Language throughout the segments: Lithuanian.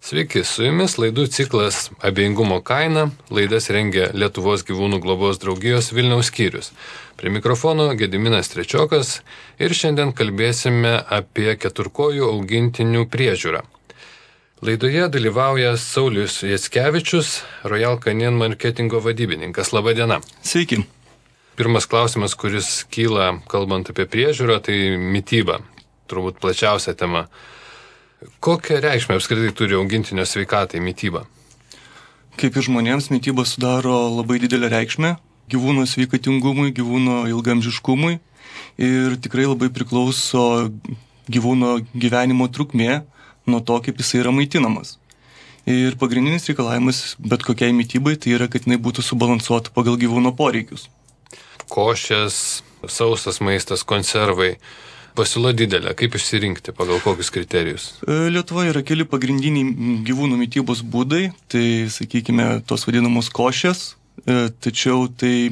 Sveiki, su jumis laidų ciklas Abejingumo kaina. Laidas rengia Lietuvos gyvūnų globos draugijos Vilniaus skyrius. Prie mikrofono Gediminas Trečiokas ir šiandien kalbėsime apie keturkojų augintinių priežiūrą. Laidoje dalyvauja Saulius Jackevičius, Royal Canin marketingo vadybininkas. Labą dieną. Sveiki. Pirmas klausimas, kuris kyla kalbant apie priežiūrą, tai mityba. Turbūt plačiausia tema. Kokią reikšmę apskritai turi augintinio sveikatai mityba? Kaip ir žmonėms, mityba sudaro labai didelę reikšmę gyvūno sveikatingumui, gyvūno ilgamžiškumui ir tikrai labai priklauso gyvūno gyvenimo trukmė nuo to, kaip jisai yra maitinamas. Ir pagrindinis reikalavimas bet kokiai mitybai tai yra, kad jinai būtų subalansuota pagal gyvūno poreikius. Košės, sausas maistas, konservai. Pasiūla didelė. Kaip išsirinkti, pagal kokius kriterijus? Lietuvoje yra keli pagrindiniai gyvūnų mitybos būdai, tai, sakykime, tos vadinamos košės, tačiau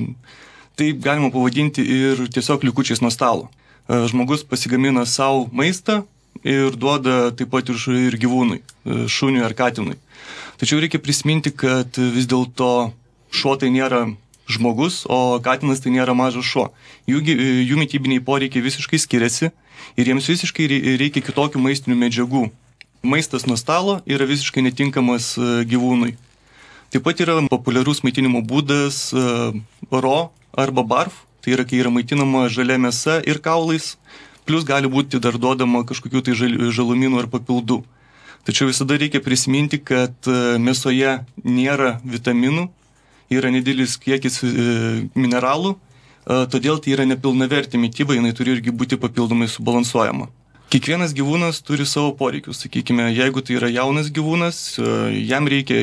tai galima pavadinti ir tiesiog likučiais nuo stalo. Žmogus pasigamina savo maistą ir duoda taip pat ir gyvūnui, šuniui ar katinui. Tačiau reikia prisiminti, kad vis dėlto šuo tai nėra žmogus, o katinas tai nėra mažas šuo. Jų mitybiniai poreikiai visiškai skiriasi ir jiems visiškai reikia kitokių maistinių medžiagų. Maistas nuo stalo yra visiškai netinkamas gyvūnui. Taip pat yra populiarus maitinimo būdas raw arba barf, tai yra kai yra maitinama žalia mėsa ir kaulais, plus gali būti dar duodama kažkokių tai žalumynų ar papildų. Tačiau visada reikia prisiminti, kad mėsoje nėra vitaminų, yra nedidelis kiekis mineralų, todėl tai yra nepilnavertė mityba, jinai turi irgi būti papildomai subalansuojama. Kiekvienas gyvūnas turi savo poreikius, sakykime, jeigu tai yra jaunas gyvūnas, jam reikia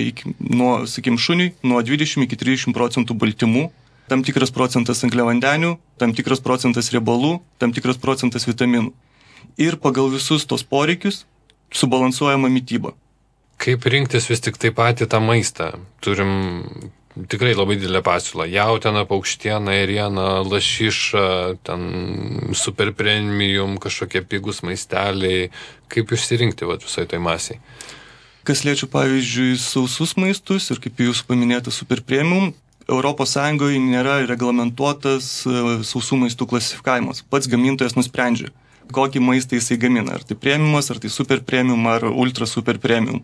šuniui nuo 20 iki 30% baltymų, tam tikras procentas angliavandenių, tam tikras procentas riebalų, tam tikras procentas vitaminų. Ir pagal visus tos poreikius subalansuojama mityba. Kaip rinktis vis tik taip patį tą maistą? Turim tikrai labai didelę pasiūlą. Jautiena, paukštiena, ėriena, lašiša, ten super premium, kažkokie pigus maisteliai. Kaip išsirinkti visai tai masiai? Kas liečia, pavyzdžiui, sausus maistus ir kaip jūs paminėjote super premium, ES nėra reglamentuotas sausų maistų klasifikavimas. Pats gamintojas nusprendžia, kokį maistą jisai gamina. Ar tai premiumas, ar tai super premium, ar ultra super premium.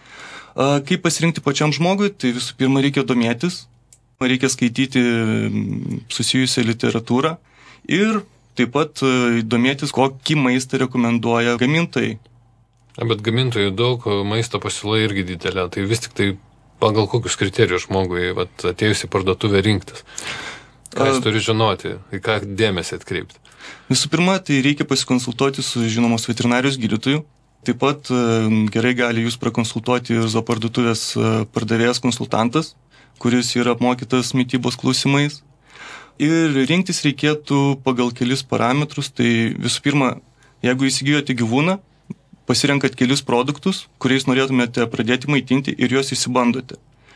Kaip pasirinkti pačiam žmogui, tai visų pirma reikia domėtis, reikia skaityti susijusią literatūrą ir taip pat domėtis, kokį maistą rekomenduoja gamintojai. Bet gamintojų daug, maisto pasiūla irgi didelė, tai vis tik tai pagal kokius kriterijus žmogui atėjus į parduotuvę rinktis? Ką jis turi žinoti, į ką dėmesį atkreipti? Visų pirma, tai reikia pasikonsultuoti su žinomos veterinarijos gydytoju. Taip pat gerai gali jūs prakonsultuoti ir zooparduotuvės pardavėjas konsultantas, kuris yra apmokytas mitybos klausimais. Ir rinktis reikėtų pagal kelis parametrus. Tai visų pirma, jeigu įsigijote gyvūną, pasirenkat kelis produktus, kuriais norėtumėte pradėti maitinti ir juos išsibandote.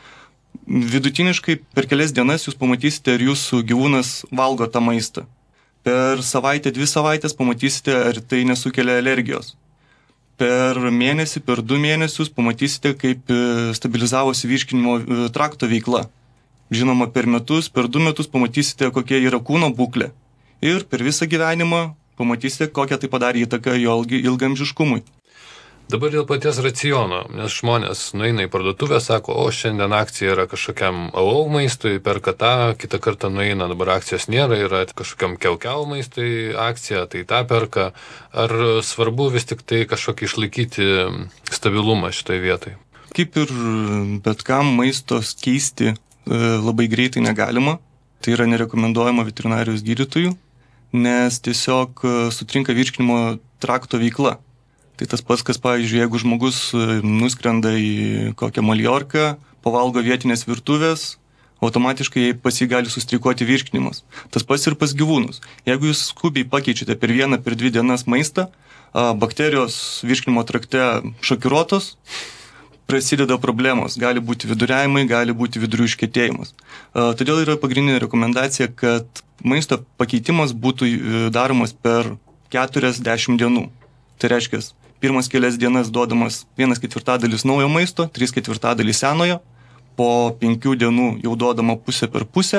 Vidutiniškai per kelias dienas jūs pamatysite, ar jūsų gyvūnas valgo tą maistą. Per savaitę, 2 savaitės pamatysite, ar tai nesukelia alergijos. Per mėnesį, per 2 mėnesius pamatysite, kaip stabilizavosi virškinimo trakto veikla. Žinoma, per metus, per 2 metus pamatysite, kokia yra kūno būklė. Ir per visą gyvenimą pamatysite, kokią tai padarė įtaką jo ilgamžiškumui. Dabar dėl paties raciono, nes žmonės nueina į parduotuvę, sako, šiandien akcija yra kažkokiam alau maistui, perka tą, kitą kartą nueina, dabar akcijos nėra, yra kažkokiam kiaukiau maistui akcija, tai tą perka. Ar svarbu vis tik tai kažkokį išlaikyti stabilumą šitoje vietoje? Kaip ir bet kam maistos keisti labai greitai negalima, tai yra nerekomenduojama veterinarijos gydytojų, nes tiesiog sutrinka virškinimo trakto veikla. Tai tas pats, kas, pavyzdžiui, jeigu žmogus nuskrenda į kokią Maljorką, pavalgo vietinės virtuvės, automatiškai pas jį gali sustrikuoti virškinimas. Tas pats ir pas gyvūnus. Jeigu jūs skubiai pakeičiate per 1, per 2 dienas maistą, bakterijos virškinimo trakte šokiruotos, prasideda problemos. Gali būti viduriavimai, gali būti vidurių iškietėjimas. Todėl yra pagrindinė rekomendacija, kad maisto pakeitimas būtų daromas per 40 dienų. Tai reiškia, pirmas kelias dienas duodamas 1/4 naujo maisto, 3/4 senojo, po 5 dienų jau duodama pusę per pusę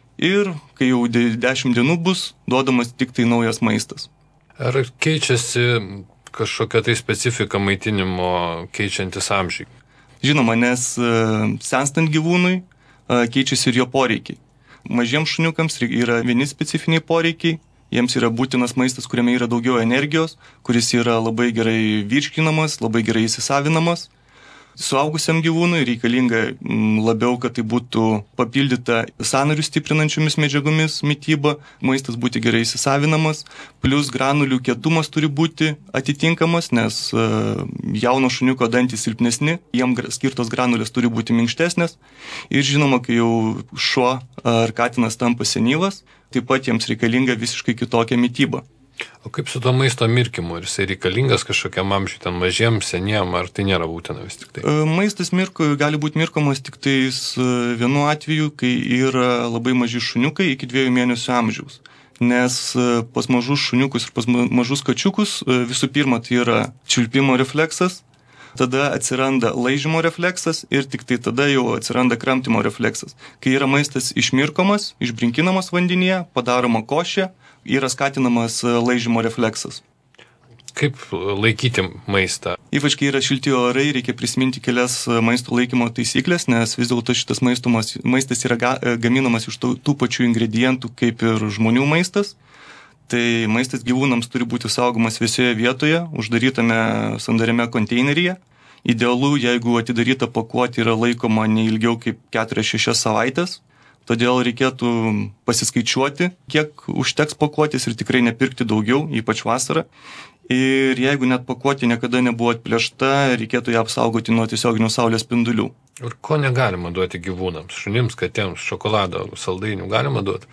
ir kai jau 10 dienų bus, duodamas tik tai naujas maistas. Ar keičiasi kažkokia tai specifika maitinimo keičiantis amžiai? Žinoma, nes senstant gyvūnui keičiasi ir jo poreikiai. Mažiems šuniukams yra vieni specifiniai poreikiai, jiems yra būtinas maistas, kuriame yra daugiau energijos, kuris yra labai gerai virškinamas, labai gerai įsisavinamas. Suaugusiam gyvūnui reikalinga labiau, kad tai būtų papildyta sąnarių stiprinančiomis medžiagomis mityba, maistas būti gerai įsisavinamas, plus granulių kietumas turi būti atitinkamas, nes jauno šuniuko dantys silpnesni, jiem skirtos granulės turi būti minkštesnės. Ir žinoma, kai jau šuo ar katinas tampa senyvas, taip pat jiems reikalinga visiškai kitokia mityba. O kaip su to maisto mirkimu? Ar jisai reikalingas kažkokiam amžiui, ten mažiem, seniem, ar tai nėra būtina vis tik tai? Maistas gali būti mirkomas tik tais vienu atveju, kai yra labai maži šuniukai iki 2 mėnesių amžiaus. Nes pas mažus šuniukus ir pas mažus kačiukus visų pirma tai yra čiulpimo refleksas, tada atsiranda laižymo refleksas ir tik tai tada jau atsiranda kramtymo refleksas. Kai yra maistas išmirkomas, išbrinkinamas vandenyje, padaroma košė, yra skatinamas laižymo refleksas. Kaip laikyti maistą? Ypač kai yra šilti orai, reikia prisiminti kelias maisto laikymo taisyklės, nes vis dėlto šitas maistas yra gaminamas iš tų pačių ingredientų kaip ir žmonių maistas. Tai maistas gyvūnams turi būti saugomas vėsioje vietoje, uždarytame sandariame konteineryje. Idealu, jeigu atidaryta pakuotė yra laikoma ne ilgiau kaip 4-6 savaitės. Todėl reikėtų pasiskaičiuoti, kiek užteks pakuotės ir tikrai nepirkti daugiau, ypač vasarą. Ir jeigu net pakuotė niekada nebuvo atplėšta, reikėtų ją apsaugoti nuo tiesioginių saulės spindulių. Ir ko negalima duoti gyvūnams? Šunims, katėms, šokolado, saldainių galima duoti?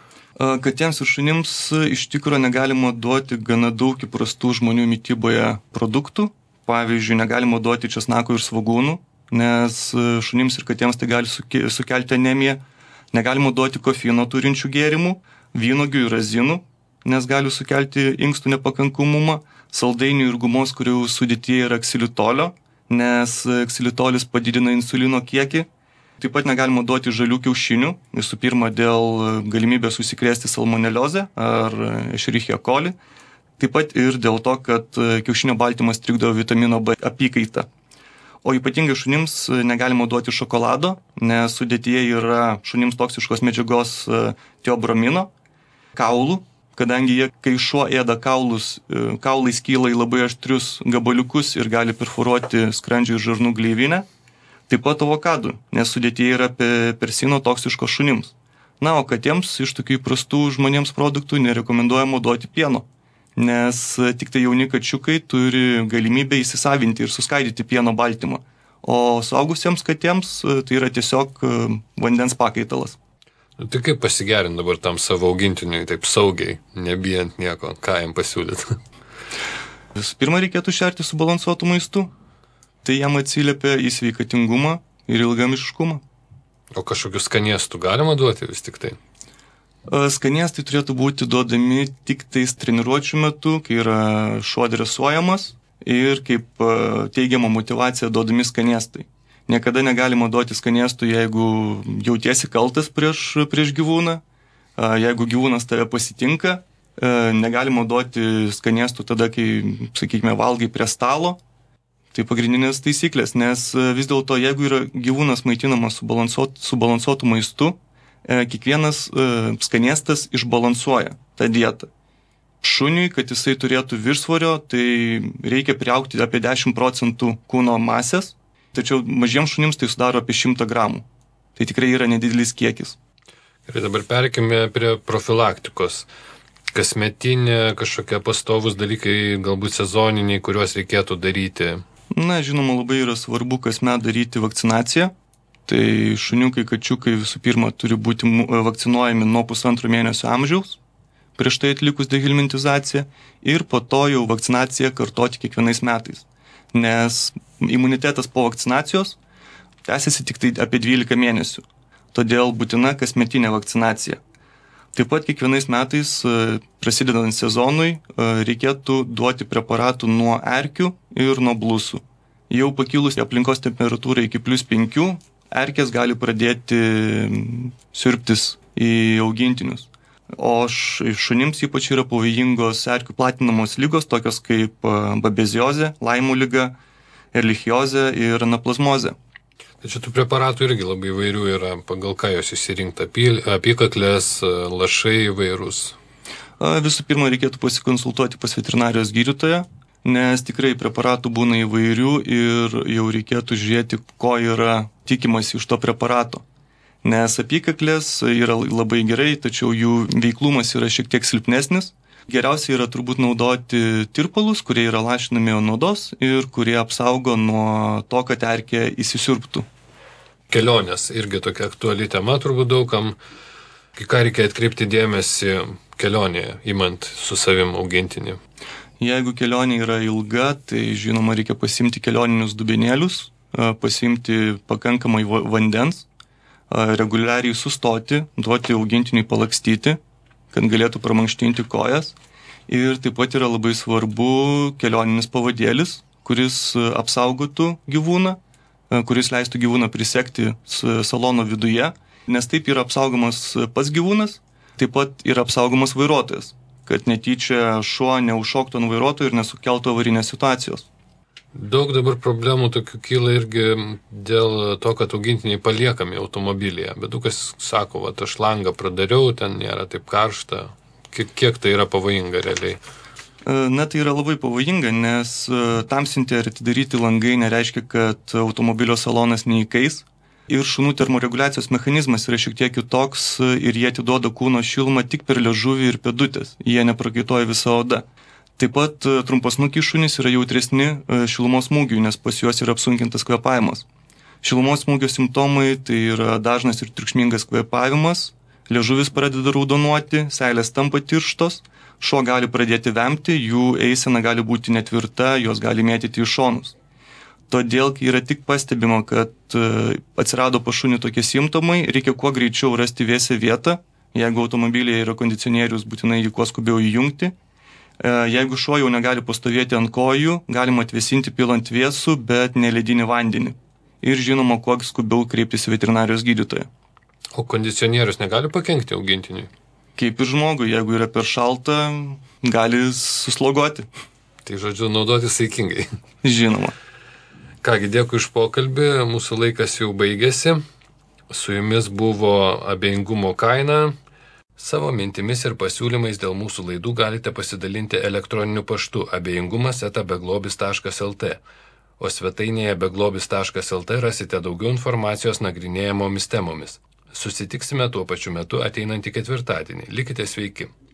Katėms ir šunims iš tikrųjų negalima duoti gana daug įprastų žmonių mityboje produktų. Pavyzdžiui, negalima duoti česnakų ir svogūnų, nes šunims ir katėms tai gali sukelti anemiją. Negalima duoti kofeino turinčių gėrimų, vynuogių ir razinų, nes gali sukelti inkstų nepakankamumą, saldainių ir gumos, kurių sudėtyje yra ksilitolio, nes ksilitolis padidina insulino kiekį. Taip pat negalima duoti žalių kiaušinių, visų pirma dėl galimybės užsikrėsti salmoneliozę ar Escherichia coli, taip pat ir dėl to, kad kiaušinio baltymas trikdo vitamino B apykaitą. O ypatingai šunims negalima duoti šokolado, nes sudėtyje yra šunims toksiškos medžiagos teobromino, kaulų, kadangi kai šuo ėda kaulus, kaulai skyla į labai aštrius gabaliukus ir gali perforuoti skrandžio ir žarnų gleivinę. Taip pat avokadų, nes sudėtyje yra persino toksiško šunims. Na, o katėms iš tokių įprastų žmonėms produktų nerekomenduojama duoti pieno, nes tik tai jauni kačiukai turi galimybę įsisavinti ir suskaidyti pieno baltymą. O suaugusiems katėms tai yra tiesiog vandens pakaitalas. Tai kaip pasigerinti dabar tam savo augintiniui taip saugiai, nebijant nieko, ką jam pasiūlyti? Visų pirma, reikėtų šerti subalansuotų maistų. Tai jam atsiliepia į sveikatingumą ir ilgamiškumą. O kažkokius skanėstų galima duoti vis tik tai? Skanėstai turėtų būti duodami tik tais treniruočių metu, kai yra šuo dresuojamas ir kaip teigiama motyvacija duodami skanėstai. Niekada negalima duoti skanėstų, jeigu jautiesi kaltas prieš gyvūną, jeigu gyvūnas tave pasitinka, negalima duoti skanėstų tada, kai, sakykime, valgai prie stalo. Tai pagrindinės taisyklės, nes vis dėlto, jeigu yra gyvūnas maitinamas subalansuotų maistu, kiekvienas skanėstas išbalansuoja tą dietą. Šuniui, kad jisai turėtų viršsvorio, tai reikia priaugti apie 10% kūno masės, tačiau mažiems šunims tai sudaro apie 100 gramų. Tai tikrai yra nedidelis kiekis. Ir dabar perkime prie profilaktikos. Kasmetinė, kažkokie pastovus dalykai, galbūt sezoniniai, kuriuos reikėtų daryti. Na, žinoma, labai yra svarbu kasmet daryti vakcinaciją. Tai šuniukai, kačiukai visų pirma turi būti vakcinuojami nuo 1,5 mėnesio amžiaus, prieš tai atlikus dehilmintizaciją, ir po to jau vakcinaciją kartoti kiekvienais metais. Nes imunitetas po vakcinacijos tęsiasi tik tai apie 12 mėnesių. Todėl būtina kasmetinė vakcinacija. Taip pat kiekvienais metais, prasidedant sezonui, reikėtų duoti preparatų nuo erkių ir nuo blusų. Jau pakilus aplinkos temperatūrai iki +5, erkės gali pradėti siurbtis į augintinius. O šunims ypač yra pavojingos erkių platinamos lygos, tokios kaip babeziozė, laimo liga, erlichiozė ir anaplazmozė. Tačiau tų preparatų irgi labai įvairių yra, pagal ką jos išsirinkta, apykaklės, lašai įvairūs. Visų pirma, reikėtų pasikonsultuoti pas veterinarijos gydytoją, nes tikrai preparatų būna įvairių ir jau reikėtų žiūrėti, ko yra tikimasi iš to preparato. Nes apykaklės yra labai gerai, tačiau jų veiklumas yra šiek tiek silpnesnis. Geriausia yra turbūt naudoti tirpalus, kurie yra lašinami ant odos ir kurie apsaugo nuo to, kad erkė įsisiurbtų. Kelionės irgi tokia aktuali tema turbūt daugam. Ką reikia atkreipti dėmesį kelionėje, imant su savim augintinį? Jeigu kelionė yra ilga, tai žinoma reikia pasiimti kelioninius dubenėlius, pasiimti pakankamai vandens, reguliariai sustoti, duoti augintiniui palakstyti, kad galėtų pramankštinti kojas. Ir taip pat yra labai svarbu kelioninis pavadėlis, kuris apsaugotų gyvūną, kuris leistų gyvūną prisekti salono viduje, nes taip yra apsaugomas pats gyvūnas, taip pat yra apsaugomas vairuotojas, kad netyčia šuo neužšoktų ant vairuotojo ir nesukeltų avarinės situacijos. Daug dabar problemų tokių kyla irgi dėl to, kad augintiniai paliekami automobilyje. Bet daug kas sako, aš langą pradariau, ten nėra taip karšta. Kiek tai yra pavojinga realiai? Na, tai yra labai pavojinga, nes tamsinti ar atidaryti langai nereiškia, kad automobilio salonas neįkais. Ir šunų termoreguliacijos mechanizmas yra šiek tiek kitoks ir jie atiduoda kūno šilumą tik per liežuvį ir pėdutės. Jie neprakaituoja visą odą. Taip pat trumpasnukiai šunys yra jautresni šilumos smūgiui, nes pas juos yra apsunkintas kvėpavimas. Šilumos smūgio simptomai tai yra dažnas ir triukšmingas kvėpavimas, liežuvis pradeda raudonuoti, seilės tampa tirštos, šuo gali pradėti vemti, jų eisena gali būti netvirta, jos gali mėtyti į šonus. Todėl, kai yra tik pastebima, kad atsirado pas šunį tokie simptomai, reikia kuo greičiau rasti vėsią vietą. Jeigu automobilyje yra kondicionierius, būtinai jį kuo skubiau įjungti. Jeigu šuo jau negali pastovėti ant kojų, galima atvėsinti pilant vėsų, bet ne ledinį vandenį. Ir žinoma, kuo skubiau kreiptis į veterinarijos gydytoją. O kondicionierius negali pakenkti augintiniui? Kaip ir žmogui, jeigu yra per šalta, gali suslogoti. Tai žodžiu, naudoti saikingai. Žinoma. Kągi, dėkui iš pokalbį, mūsų laikas jau baigėsi. Su jumis buvo abejingumo kaina. Savo mintimis ir pasiūlymais dėl mūsų laidų galite pasidalinti elektroniniu paštu abejingumas@beglobis.lt, o svetainėje beglobis.lt rasite daugiau informacijos nagrinėjamomis temomis. Susitiksime tuo pačiu metu ateinantį ketvirtadienį. Likite sveiki.